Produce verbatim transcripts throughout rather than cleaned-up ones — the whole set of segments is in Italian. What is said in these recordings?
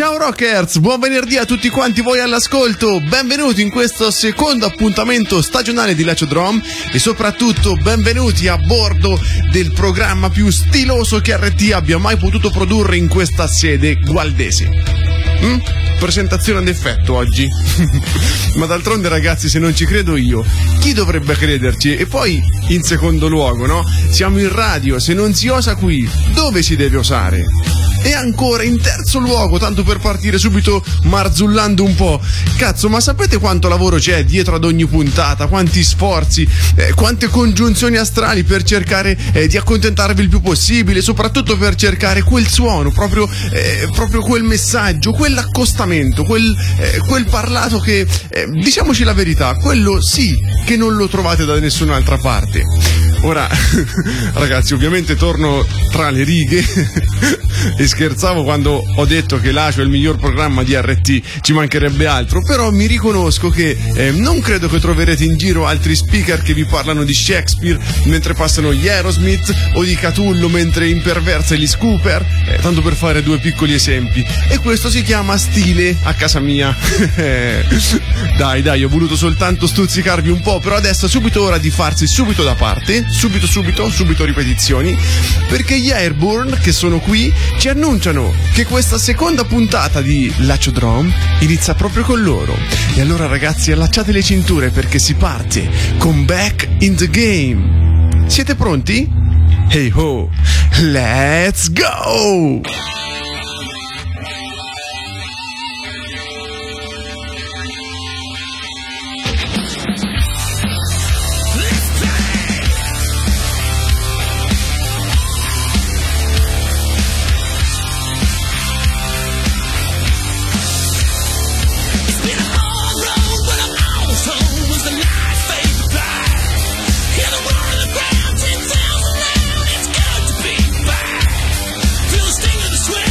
Ciao Rockers, buon venerdì a tutti quanti voi all'ascolto, benvenuti in questo secondo appuntamento stagionale di Lacio Drum e soprattutto benvenuti a bordo del programma più stiloso che R T abbia mai potuto produrre in questa sede gualdese. Mm? Presentazione ad effetto oggi. Ma d'altronde ragazzi, se non ci credo io, chi dovrebbe crederci? E poi in secondo luogo, no? Siamo in radio, se non si osa qui, dove si deve osare? E ancora in terzo luogo, tanto per partire subito marzullando un po', cazzo, ma sapete quanto lavoro c'è dietro ad ogni puntata? Quanti sforzi, eh, quante congiunzioni astrali per cercare eh, di accontentarvi il più possibile, soprattutto per cercare quel suono, proprio, eh, proprio quel messaggio, quell'accostamento, quel, eh, quel parlato che, eh, diciamoci la verità, quello sì che non lo trovate da nessun'altra parte. Ora, ragazzi, ovviamente torno tra le righe e scherzavo quando ho detto che Lacio è il miglior programma di R T, ci mancherebbe altro, però mi riconosco che eh, non credo che troverete in giro altri speaker che vi parlano di Shakespeare mentre passano gli Aerosmith o di Catullo mentre imperversa gli Scooper, eh, tanto per fare due piccoli esempi, e questo si chiama stile a casa mia. Dai, dai, ho voluto soltanto stuzzicarvi un po', però adesso è subito ora di farsi subito da parte, subito, subito, subito ripetizioni, perché gli Airborne che sono qui ci annunciano che questa seconda puntata di Lacio Drum inizia proprio con loro. E allora ragazzi, allacciate le cinture perché si parte con Back in the Game. Siete pronti? Hey ho, let's go! Sweet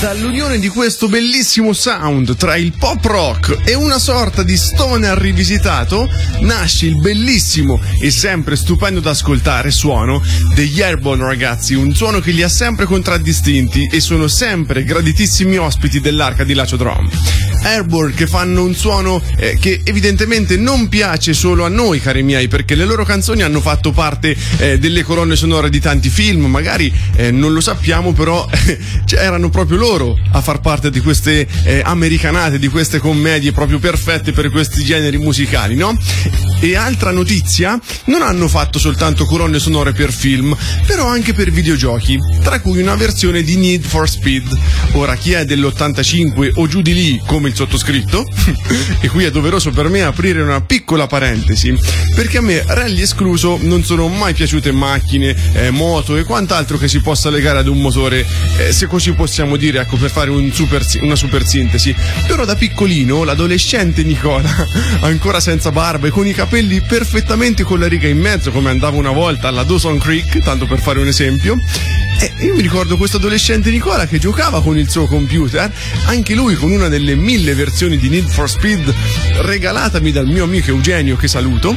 Dall'unione di questo bellissimo sound tra il pop rock e una sorta di stoner rivisitato nasce il bellissimo e sempre stupendo da ascoltare suono degli Airborne, ragazzi, un suono che li ha sempre contraddistinti e sono sempre graditissimi ospiti dell'Arca di Lacio Drum. Airborne che fanno un suono eh, che evidentemente non piace solo a noi, cari miei, perché le loro canzoni hanno fatto parte eh, delle colonne sonore di tanti film, magari eh, non lo sappiamo, però eh, erano proprio loro a far parte di queste eh, americanate, di queste commedie proprio perfette per questi generi musicali, no? E altra notizia, non hanno fatto soltanto colonne sonore per film, però anche per videogiochi, tra cui una versione di Need for Speed. Ora, chi è dell'ottantacinque o giù di lì, come il sottoscritto, e qui è doveroso per me aprire una piccola parentesi, perché a me, rally escluso, non sono mai piaciute macchine, eh, moto e quant'altro che si possa legare ad un motore, eh, se così possiamo dire, ecco, per fare un super, una super sintesi. Però da piccolino l'adolescente Nicola, ancora senza barba e con i capelli perfettamente con la riga in mezzo, come andava una volta alla Dawson Creek, tanto per fare un esempio, e io mi ricordo questo adolescente Nicola che giocava con il suo computer, anche lui con una delle mille versioni di Need for Speed regalatami dal mio amico Eugenio, che saluto,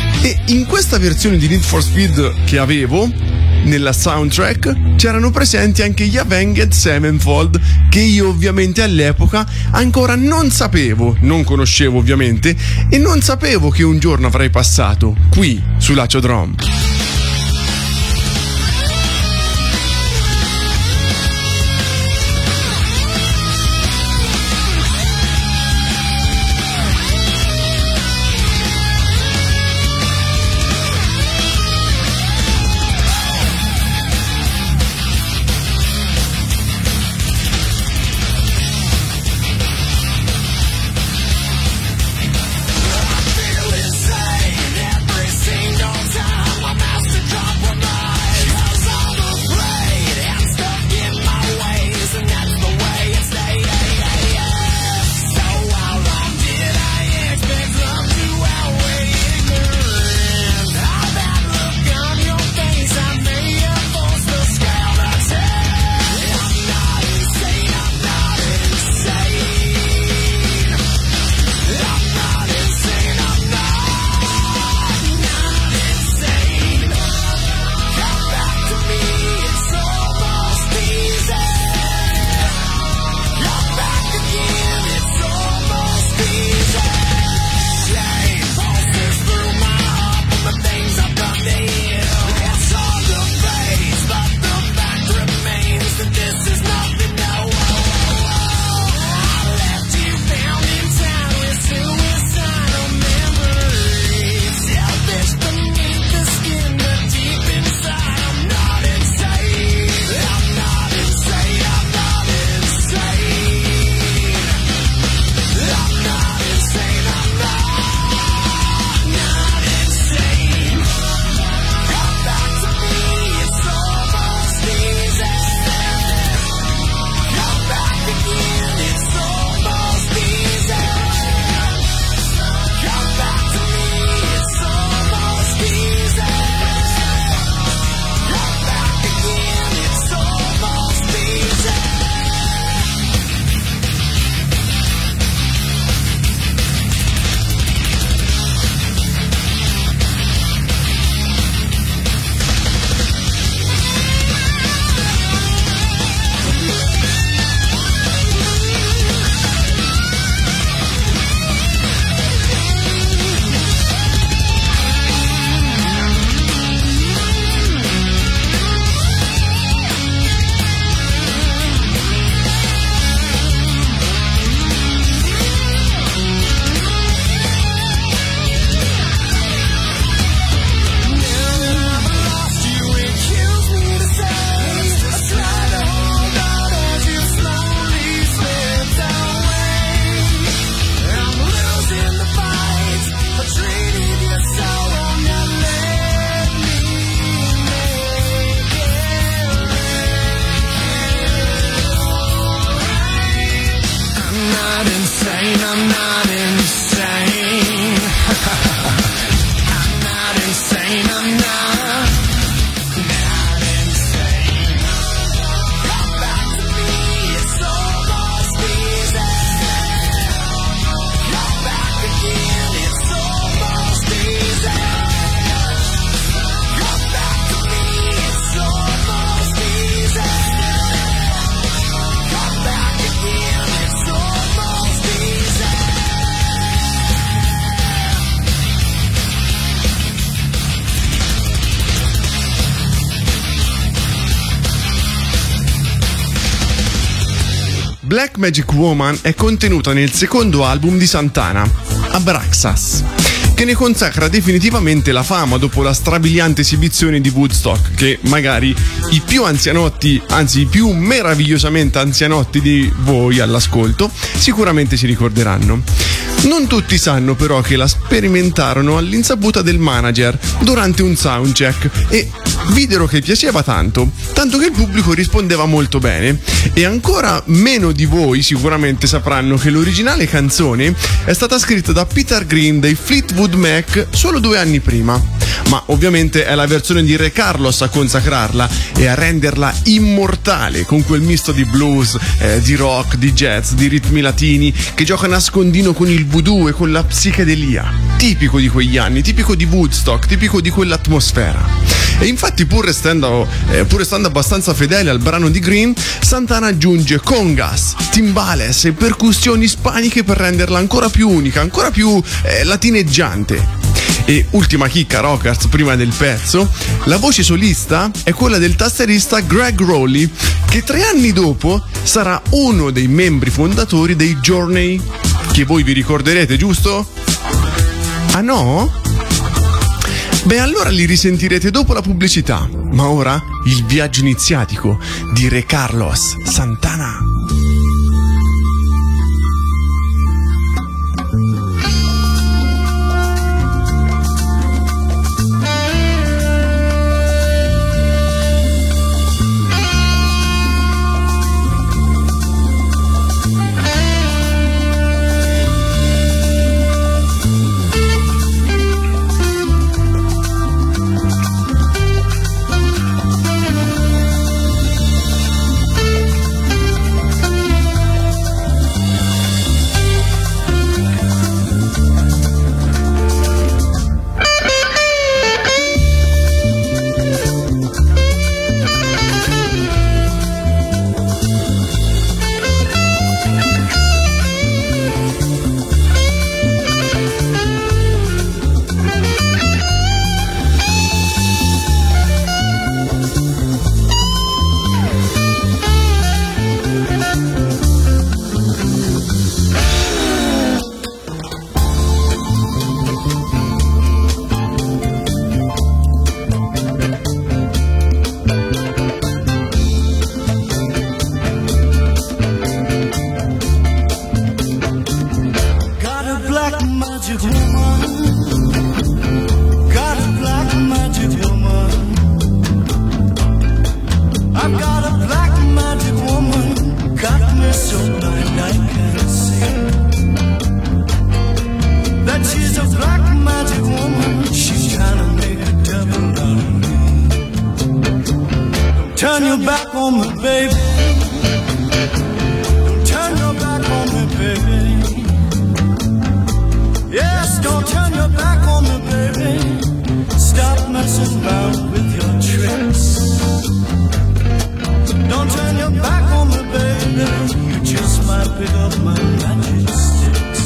e in questa versione di Need for Speed che avevo nella soundtrack c'erano presenti anche gli Avenged Sevenfold, che io ovviamente all'epoca ancora non sapevo, non conoscevo ovviamente, e non sapevo che un giorno avrei passato qui su Lacio Drum. Not insane. Black Magic Woman è contenuta nel secondo album di Santana, Abraxas, che ne consacra definitivamente la fama dopo la strabiliante esibizione di Woodstock, che magari i più anzianotti, anzi i più meravigliosamente anzianotti di voi all'ascolto, sicuramente si ricorderanno. Non tutti sanno però che la sperimentarono all'insaputa del manager durante un soundcheck e videro che piaceva tanto, tanto che il pubblico rispondeva molto bene, e ancora meno di voi sicuramente sapranno che l'originale canzone è stata scritta da Peter Green dei Fleetwood Mac solo due anni prima, ma ovviamente è la versione di Re Carlos a consacrarla e a renderla immortale, con quel misto di blues, eh, di rock, di jazz, di ritmi latini che gioca a nascondino con il voodoo e con la psichedelia, tipico di quegli anni, tipico di Woodstock, tipico di quell'atmosfera. E infatti, pur restando, eh, pur restando abbastanza fedele al brano di Green, Santana aggiunge congas, timbales e percussioni ispaniche per renderla ancora più unica, ancora più eh, latineggiante. E ultima chicca rockers prima del pezzo, la voce solista è quella del tastierista Greg Rowley, che tre anni dopo sarà uno dei membri fondatori dei Journey, che voi vi ricorderete, giusto? Ah no? Beh, allora li risentirete dopo la pubblicità, ma ora il viaggio iniziatico di Re Carlos Santana. Turn your back on me, baby. Don't turn your back on me, baby. Yes, don't turn your back on me, baby. Stop messing around with your tricks. Don't turn your back on me, baby. You just might pick up my magic sticks.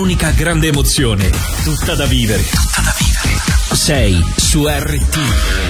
un'unica grande emozione, tutta da vivere. Tutta da vivere. Sei su R T.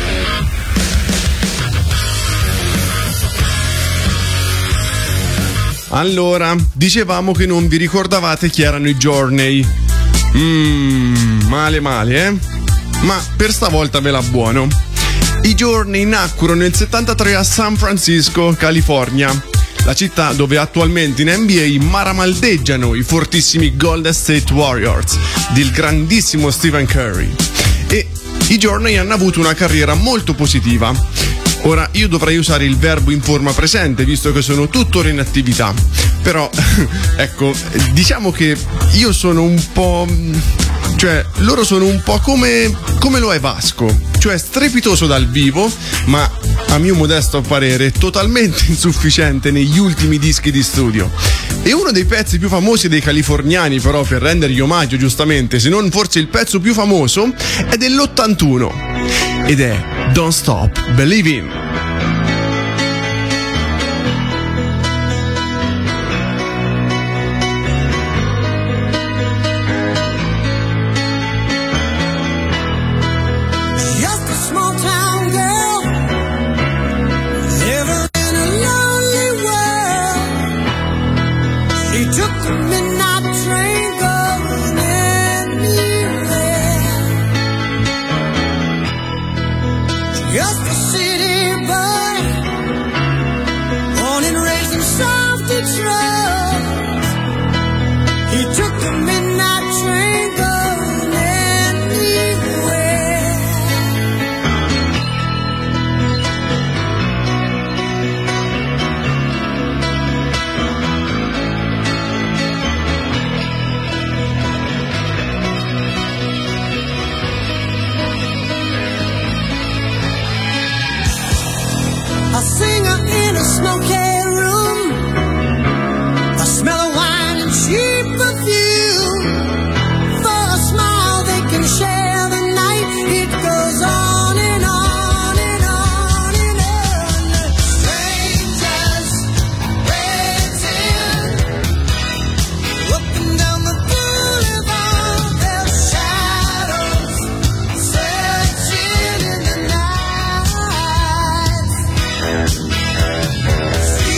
Allora, dicevamo che non vi ricordavate chi erano i Journey. Mmm, male male, eh? Ma per stavolta ve la buono. I Journey nacquero nel settantatré a San Francisco, California, la città dove attualmente in N B A maramaldeggiano i fortissimi Golden State Warriors del grandissimo Stephen Curry. E i Journey hanno avuto una carriera molto positiva. Ora, io dovrei usare il verbo in forma presente, visto che sono tuttora in attività. Però, ecco, diciamo che io sono un po'... Cioè, loro sono un po' come, come lo è Vasco. Cioè, strepitoso dal vivo, ma a mio modesto parere totalmente insufficiente negli ultimi dischi di studio. E uno dei pezzi più famosi dei californiani, però, per rendergli omaggio giustamente, se non forse il pezzo più famoso, è dell'ottantuno ed è Don't Stop Believing. Just a city boy, born and raised in South Detroit. He took the midnight train going anywhere. A singer in a smoky room, a smell of wine and cheap perfume. For a smile they can share the night. It goes on and on and on and on. Strangers waiting up and down the boulevard. Their shadows searching in the night.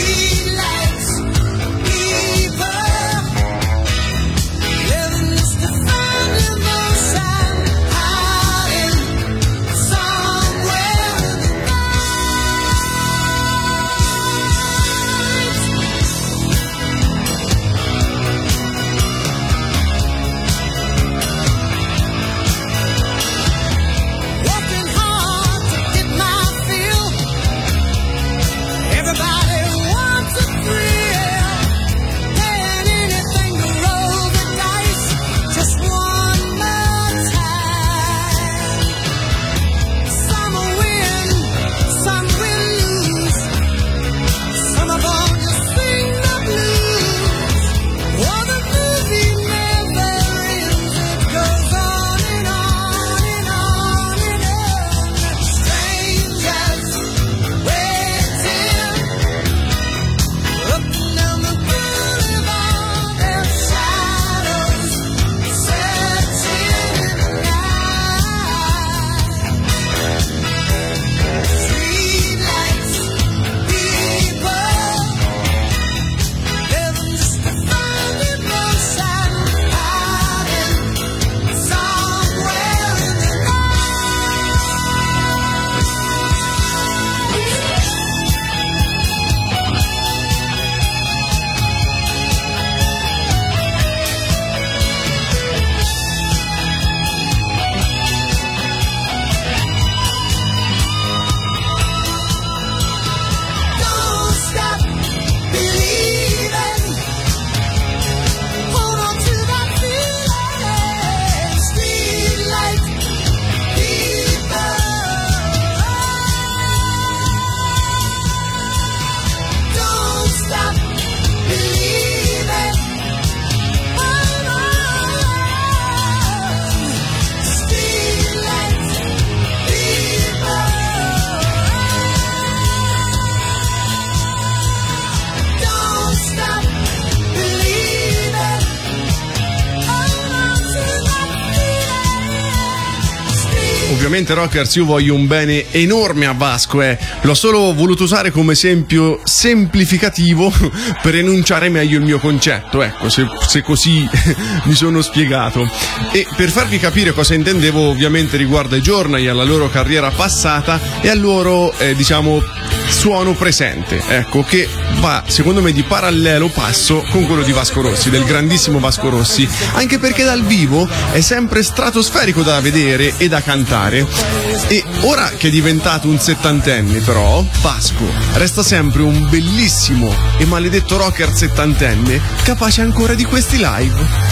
ovviamente Rockers, io voglio un bene enorme a Vasco, eh. L'ho solo voluto usare come esempio semplificativo per enunciare meglio il mio concetto, ecco, se, se così mi sono spiegato. E per farvi capire cosa intendevo, ovviamente riguardo ai Journey, alla loro carriera passata e al loro, eh, diciamo, suono presente, ecco, che va secondo me di parallelo passo con quello di Vasco Rossi, del grandissimo Vasco Rossi, anche perché dal vivo è sempre stratosferico da vedere e da cantare. E ora che è diventato un settantenne, però Vasco resta sempre un bellissimo e maledetto rocker settantenne, capace ancora di questi live.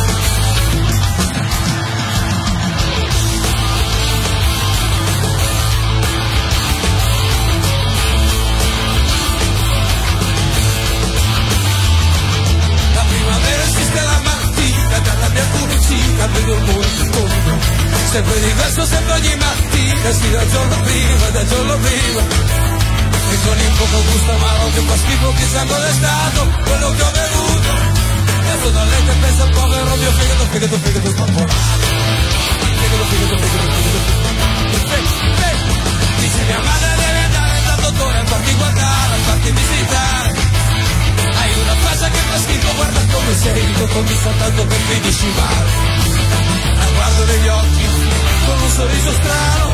Sempre diverso, sempre ogni mattina, sì, dal giorno prima, dal giorno prima. E con il poco gusto amaro che fa schifo, chissà cosa è stato quello che ho bevuto. Adesso da letto e penso al povero mio fegato, fegato, fegato, spapporato. Fegato, fegato, fegato, fegato. Dice mia madre deve andare dal dottore a farti guardare, a farti visitare. Hai una faccia che fa schifo, guarda come sei, dopo mi sa tanto che finisci male. La guardo negli occhi con un sorriso strano,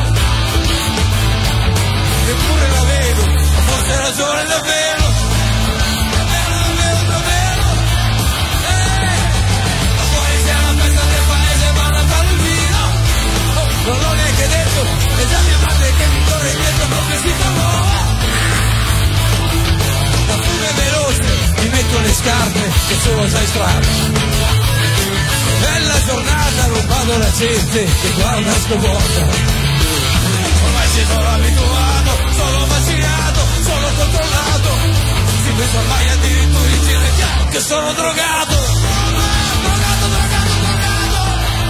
eppure la vedo, forse ha ragione davvero, davvero, davvero, davvero. Eh, ma fuori c'è una festa del paese, vanno a fare il vino, oh, non l'ho neanche detto, è già mia madre che mi corre dietro proprio si trovò. La fuga è veloce, mi metto le scarpe che sono già in strada. Bella giornata, non vado la gente che guarda sconvolta. Ormai ci sono abituato, sono vaccinato, sono controllato. Si pensa mai addirittura in giro che sono drogato. Drogato, drogato, drogato.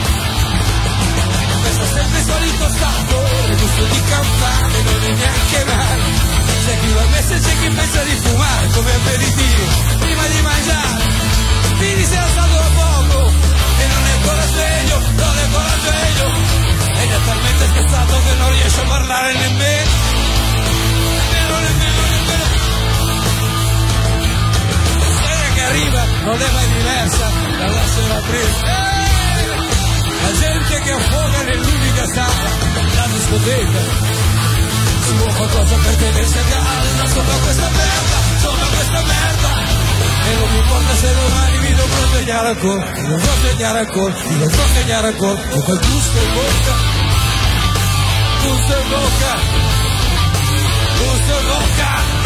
Questo è sempre il solito stato, il gusto di campane non è neanche male. C'è chi lo ammette e c'è chi pensa di fumare come aperitivo prima di mangiare. Quindi si è alzato da poco e non è ancora sveglio, non è ancora sveglio, ed è talmente spezzato che non riesce a parlare nemmeno, nemmeno, nemmeno, nemmeno. La sera che arriva non è mai diversa dalla sera prima. La gente che affoga nell'unica sala, la discoteca, ci vuole qualcosa per tenersi a galla sopra questa merda, sopra questa merda. E non mi importa se domani mi dovrò svegliare ancora, mi dovrò svegliare ancora, mi dovrò svegliare ancora, con quel gusto in bocca, gusto in bocca, gusto in bocca.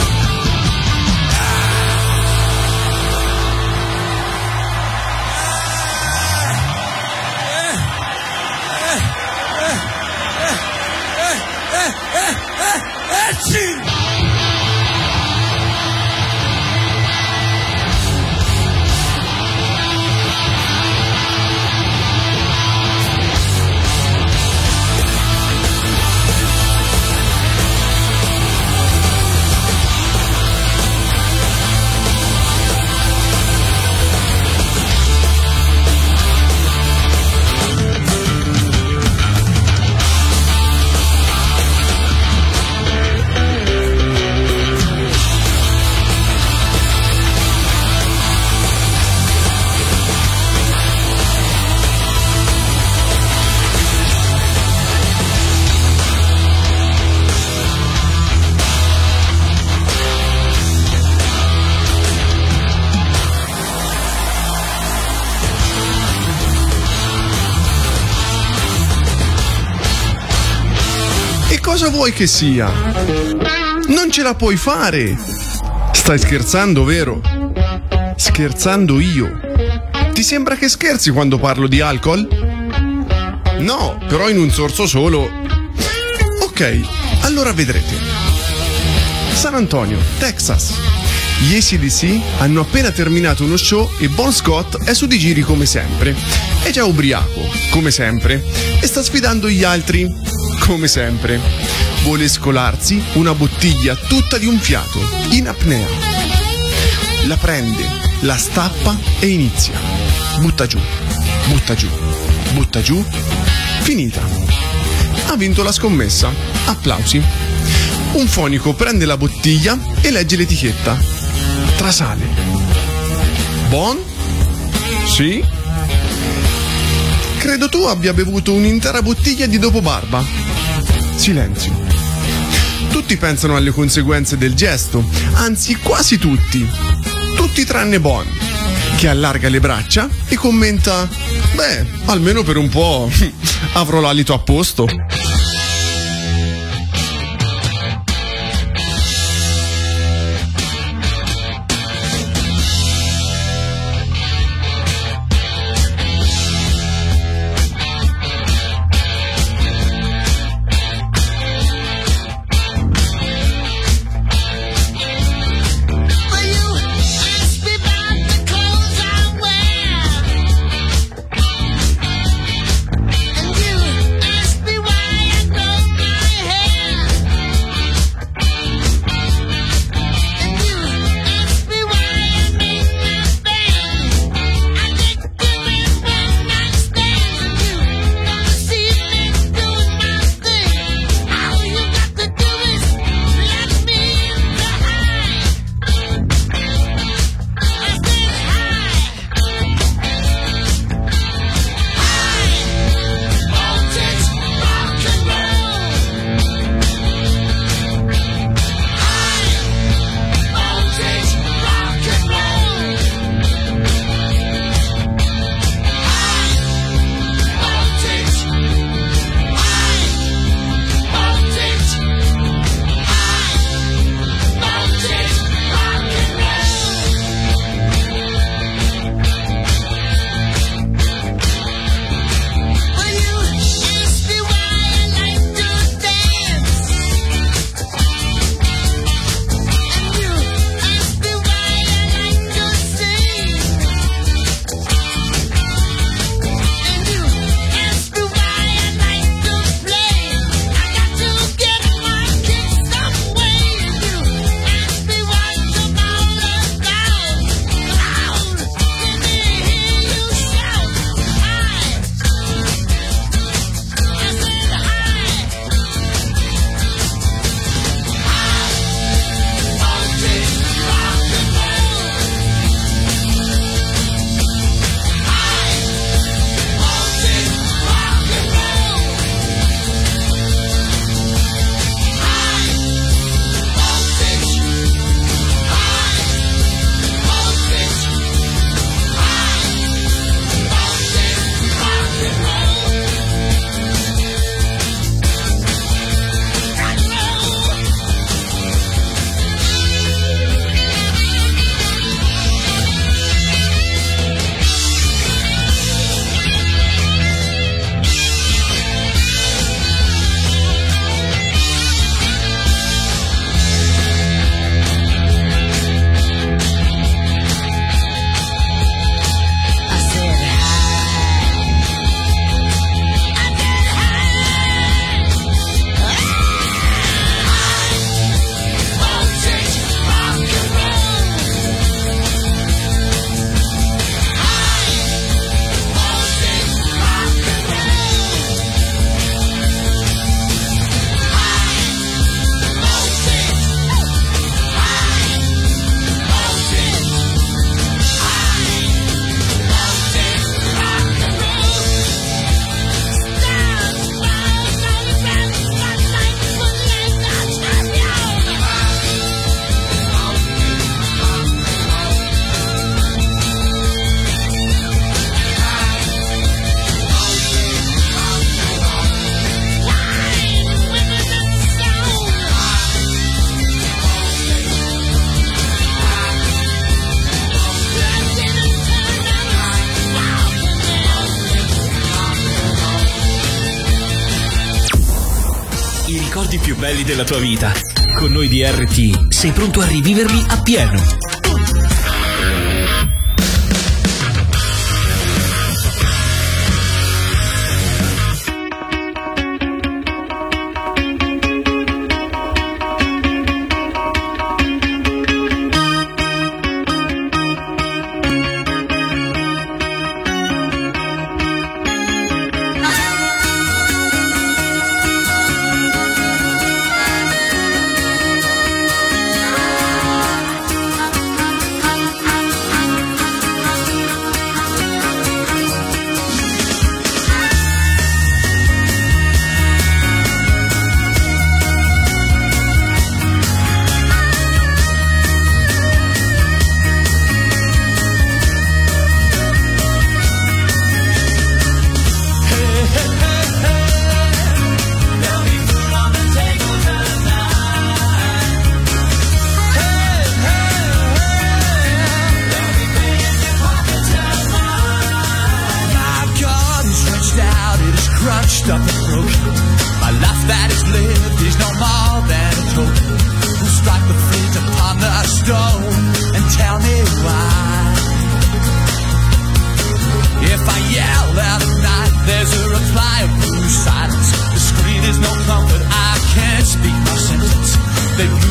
Cosa vuoi che sia? Non ce la puoi fare! Stai scherzando, vero? Scherzando io. Ti sembra che scherzi quando parlo di alcol? No, però in un sorso solo. Ok, allora vedrete. San Antonio, Texas. Gli A C D C hanno appena terminato uno show e Bon Scott è su di giri come sempre. È già ubriaco, come sempre, e sta sfidando gli altri, come sempre. Vuole scolarsi una bottiglia tutta di un fiato, in apnea. La prende, la stappa e inizia. Butta giù, butta giù, butta giù. Finita. ha vinto la scommessa. Applausi. Un fonico prende la bottiglia e legge l'etichetta. Trasale. Bon? Sì? Credo tu abbia bevuto un'intera bottiglia di dopobarba. Silenzio. Tutti pensano alle conseguenze del gesto, anzi quasi tutti. Tutti tranne Bon, che allarga le braccia e commenta: beh, almeno per un po' avrò l'alito a posto. ricordi più belli della tua vita. Con noi di R T sei pronto a riviverli appieno.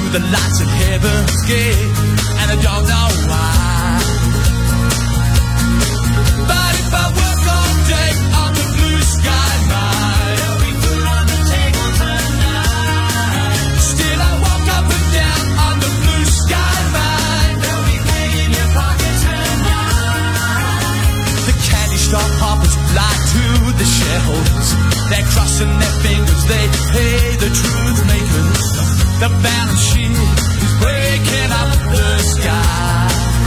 the lights of heaven's gate, and I don't know why. But if I work all day on the blue sky mine, there'll be food on the table tonight. Still I walk up and down on the blue sky mine, there'll be pay in your pocket tonight. The candy store hoppers lie to the shareholders, they're crossing their fingers, they pay the truth makers. The balance sheet is breaking up the sky.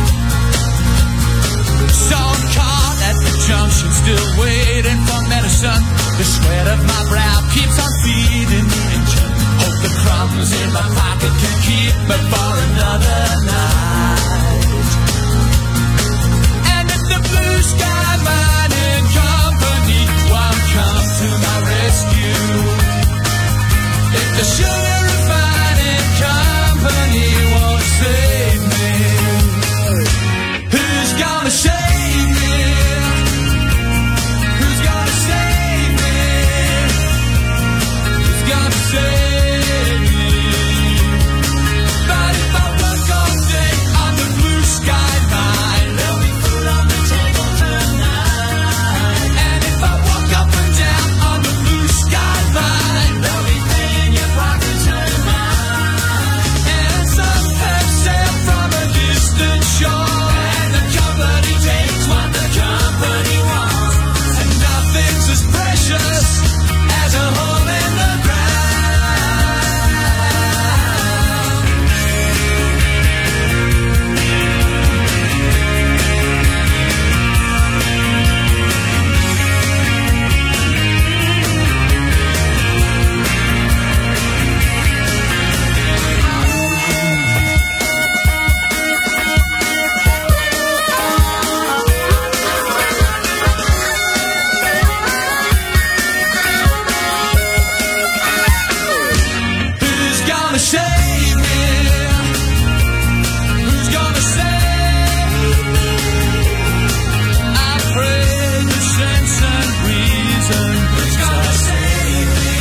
So I'm caught at the junction, still waiting for medicine. The sweat of my brow keeps on feeding the engine. Hope the crumbs in my pocket can keep me for another night. And if the blue sky mining company won't come to my rescue, if the sugar refining company won't save me, who's gonna save me? Who's gonna save me? Who's gonna save me? But if I work all day on the blue sky mine, there'll be food on the table tonight. And if I walk up and down on the blue sky mine, there'll be pay in your pocket tonight. And some have sailed from a distant shore, and the company takes what the company wants, and nothing's as precious as a hole in the ground. Who's gonna save me? Who's gonna save me? I pray the sense and reason. Who's gonna save me?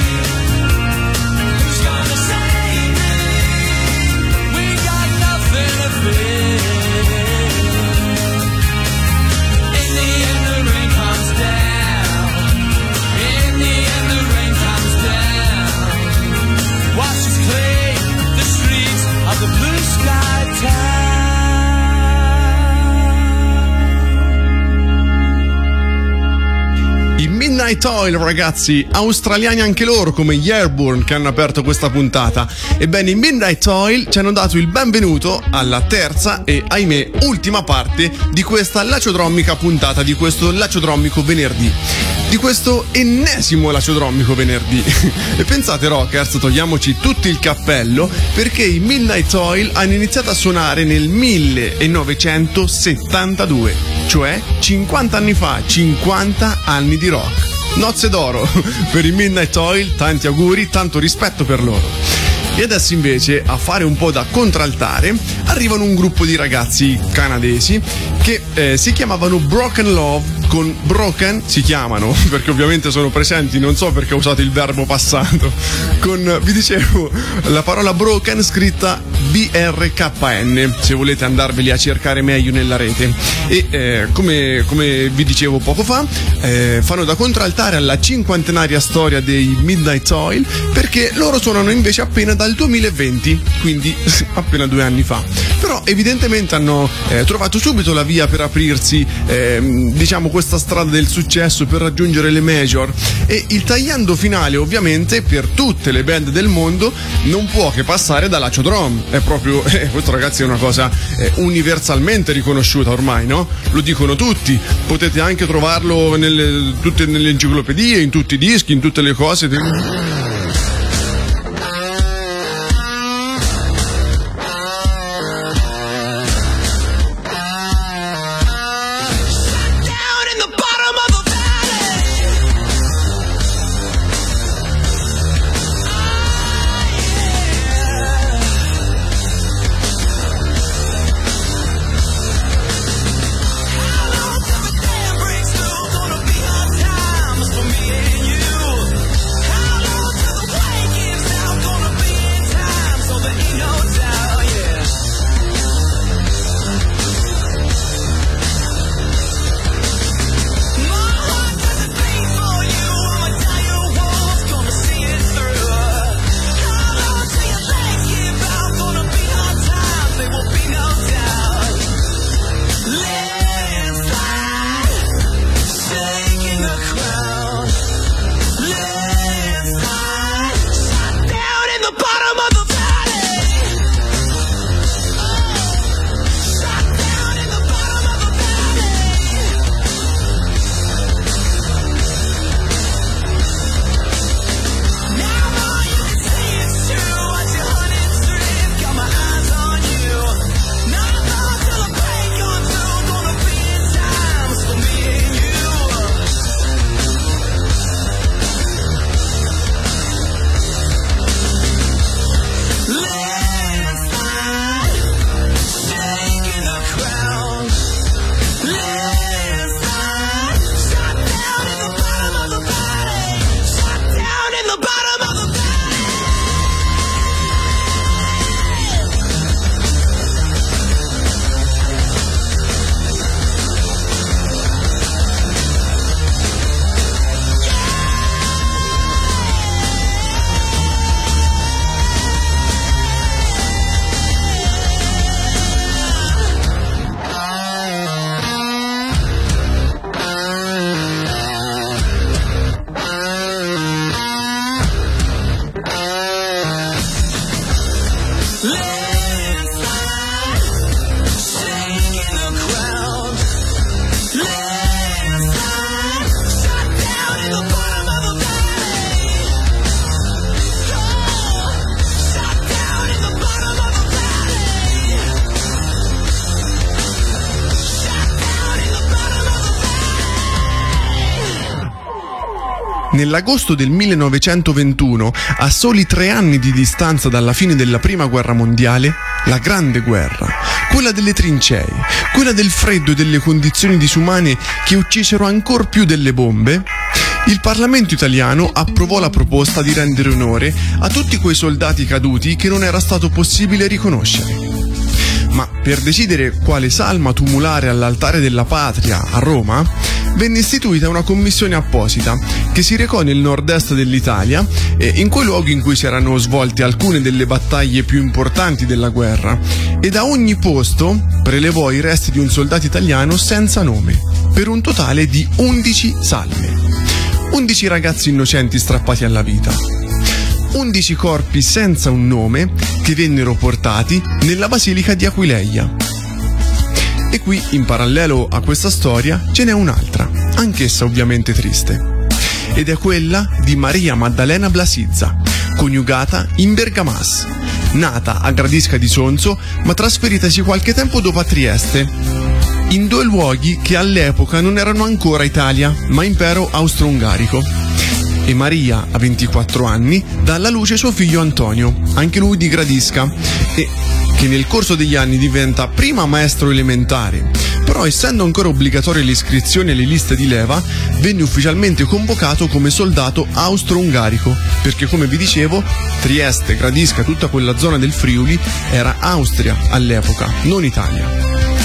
Who's gonna save me? We got nothing to fear. In the end the rain comes down. In the end the rain comes down. Washes clean the streets of the blue sky town. I Midnight Oil, ragazzi, australiani anche loro come gli Airborne che hanno aperto questa puntata. Ebbene, i Midnight Oil ci hanno dato il benvenuto alla terza e, ahimè, ultima parte di questa laciodromica puntata, di questo laciodromico venerdì. Di questo ennesimo laciodromico venerdì. E pensate, rockers, togliamoci tutti il cappello, perché i Midnight Oil hanno iniziato a suonare nel millenovecentosettantadue, cioè cinquanta anni fa, cinquanta anni di rock. Nozze d'oro per i Midnight Oil, tanti auguri, tanto rispetto per loro. E adesso invece, a fare un po' da contraltare, arrivano un gruppo di ragazzi canadesi che eh, si chiamavano Broken Love, con Broken si chiamano, perché ovviamente sono presenti, non so perché ho usato il verbo passato, con, vi dicevo, la parola Broken scritta B R K N, se volete andarveli a cercare meglio nella rete. E eh, come, come vi dicevo poco fa, eh, fanno da contraltare alla cinquantenaria storia dei Midnight Oil, perché loro suonano invece appena dal duemilaventi, quindi appena due anni fa. Però evidentemente hanno eh, trovato subito la via per aprirsi, eh, diciamo, questa strada del successo, per raggiungere le major. E il tagliando finale, ovviamente, per tutte le band del mondo non può che passare da Laciodrome. È proprio, eh, questo, ragazzi, è una cosa eh, universalmente riconosciuta ormai, no? Lo dicono tutti. Potete anche trovarlo nelle, tutte nelle enciclopedie, in tutti i dischi, in tutte le cose. How long Nell'agosto del millenovecentoventuno, a soli tre anni di distanza dalla fine della Prima Guerra Mondiale, la Grande Guerra, quella delle trincee, quella del freddo e delle condizioni disumane che uccisero ancor più delle bombe, il Parlamento italiano approvò la proposta di rendere onore a tutti quei soldati caduti che non era stato possibile riconoscere. Ma per decidere quale salma tumulare all'altare della patria a Roma, venne istituita una commissione apposita che si recò nel nord-est dell'Italia, e in quei luoghi in cui si erano svolte alcune delle battaglie più importanti della guerra, e da ogni posto prelevò i resti di un soldato italiano senza nome, per un totale di undici salme. undici ragazzi innocenti strappati alla vita. undici corpi senza un nome che vennero portati nella Basilica di Aquileia. E qui, in parallelo a questa storia, ce n'è un'altra, anch'essa ovviamente triste. Ed è quella di Maria Maddalena Blasizza, coniugata in Bergamasca, nata a Gradisca di Sonzo, ma trasferitasi qualche tempo dopo a Trieste, in due luoghi che all'epoca non erano ancora Italia, ma impero austro-ungarico. E Maria, a ventiquattro anni, dà alla luce suo figlio Antonio, anche lui di Gradisca, e che nel corso degli anni diventa prima maestro elementare, però essendo ancora obbligatoria l'iscrizione alle liste di leva, venne ufficialmente convocato come soldato austro-ungarico, perché come vi dicevo, Trieste, Gradisca, tutta quella zona del Friuli era Austria all'epoca, non Italia.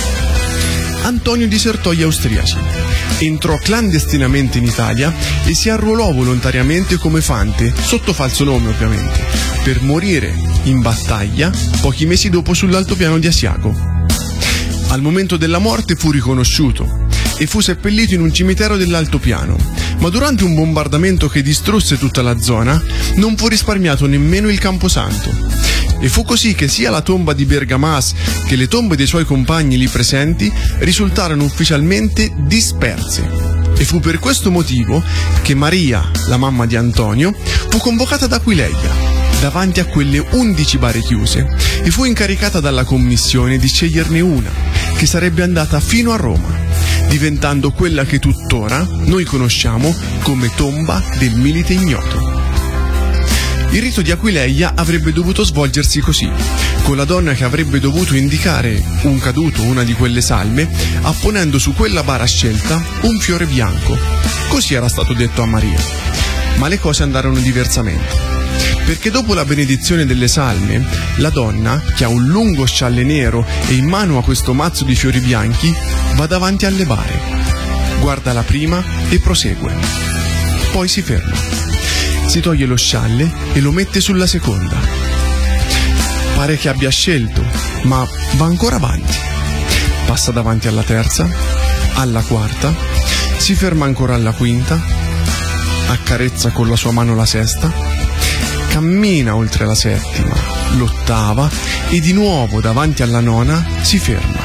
Antonio disertò gli austriaci, entrò clandestinamente in Italia e si arruolò volontariamente come fante, sotto falso nome ovviamente, per morire in battaglia pochi mesi dopo sull'altopiano di Asiago. Al momento della morte fu riconosciuto e fu seppellito in un cimitero dell'altopiano, ma durante un bombardamento che distrusse tutta la zona non fu risparmiato nemmeno il camposanto. E fu così che sia la tomba di Bergamasca che le tombe dei suoi compagni lì presenti risultarono ufficialmente disperse. E fu per questo motivo che Maria, la mamma di Antonio, fu convocata ad Aquileia, davanti a quelle undici bare chiuse, e fu incaricata dalla commissione di sceglierne una, che sarebbe andata fino a Roma, diventando quella che tuttora noi conosciamo come tomba del Milite Ignoto. Il rito di Aquileia avrebbe dovuto svolgersi così, con la donna che avrebbe dovuto indicare un caduto, una di quelle salme, apponendo su quella bara scelta un fiore bianco. Così era stato detto a Maria. Ma le cose andarono diversamente, perché dopo la benedizione delle salme, la donna, che ha un lungo scialle nero e in mano ha questo mazzo di fiori bianchi, va davanti alle bare, guarda la prima e prosegue. Poi si ferma. Si toglie lo scialle e lo mette sulla seconda. Pare che abbia scelto, ma va ancora avanti. Passa davanti alla terza, alla quarta, si ferma ancora alla quinta, accarezza con la sua mano la sesta, cammina oltre la settima, l'ottava e di nuovo davanti alla nona si ferma.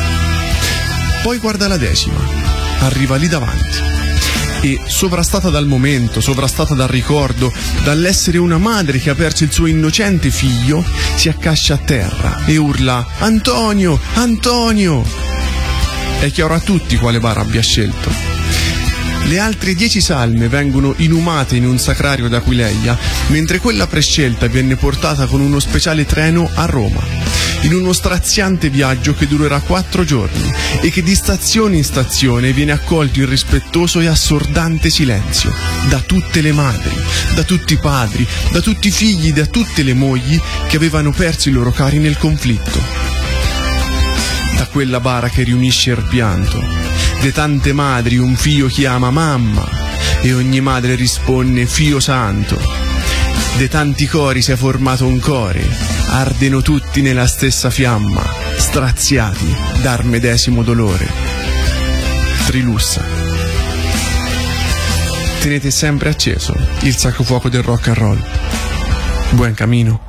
Poi guarda la decima, arriva lì davanti. E sovrastata dal momento, sovrastata dal ricordo, dall'essere una madre che ha perso il suo innocente figlio, si accascia a terra e urla: Antonio! Antonio! È chiaro a tutti quale bara abbia scelto. Le altre dieci salme vengono inumate in un sacrario d'Aquileia, mentre quella prescelta viene portata con uno speciale treno a Roma, in uno straziante viaggio che durerà quattro giorni e che di stazione in stazione viene accolto in rispettoso e assordante silenzio da tutte le madri, da tutti i padri, da tutti i figli, da tutte le mogli che avevano perso i loro cari nel conflitto. Da quella bara che riunisce il pianto, de tante madri un figlio chiama mamma e ogni madre risponde Fio santo. De tanti cori si è formato un core, ardeno tutti nella stessa fiamma, straziati dal medesimo dolore. Trilussa. Tenete sempre acceso il sacro fuoco del rock and roll. Buon cammino.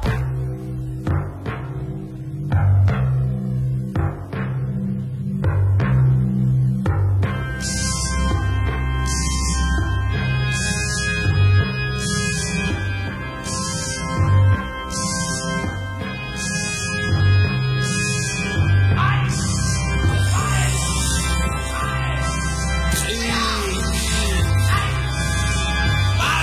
Bye.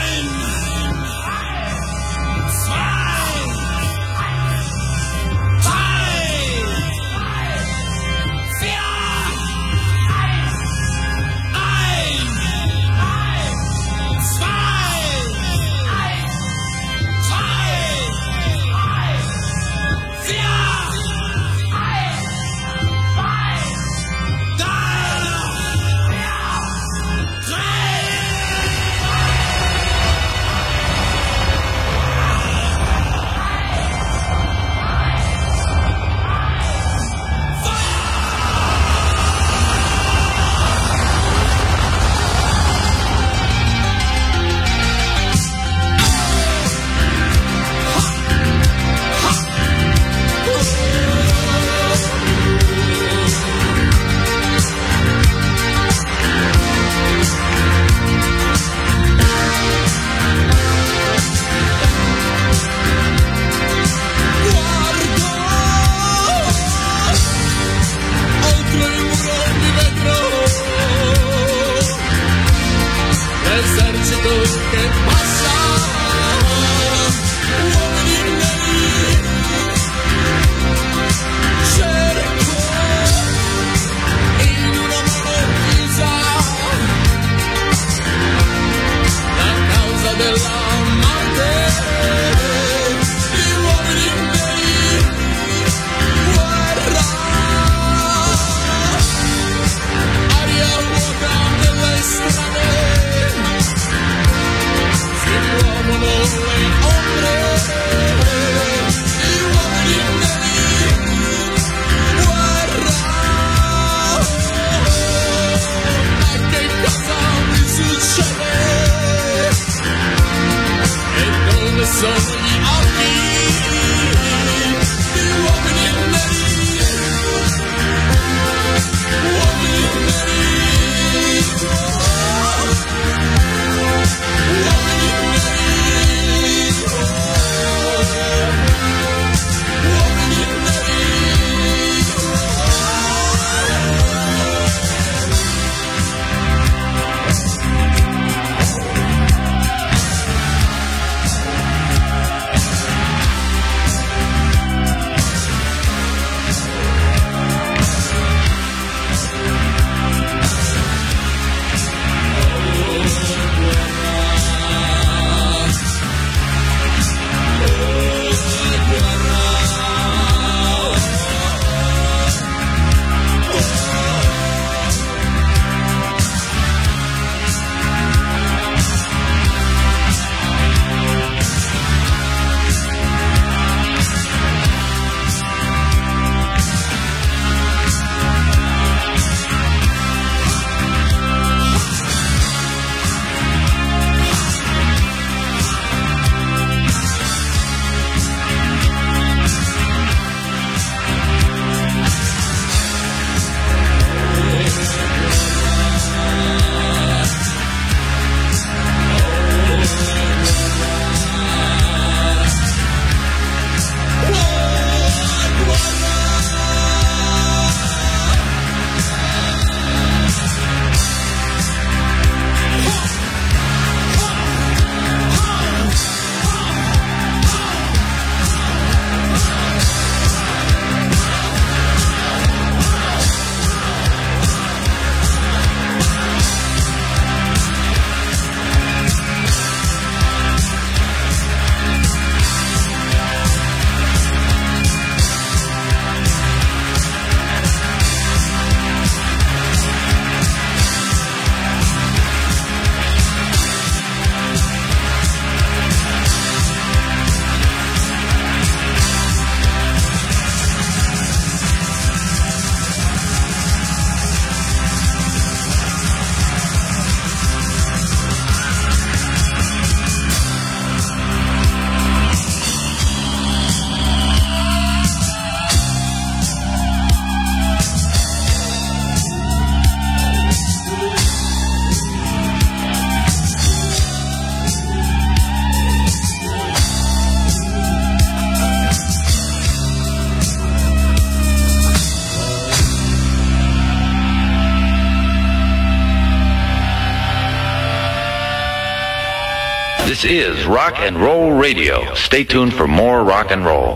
This is Rock and Roll Radio. Stay tuned for more rock and roll.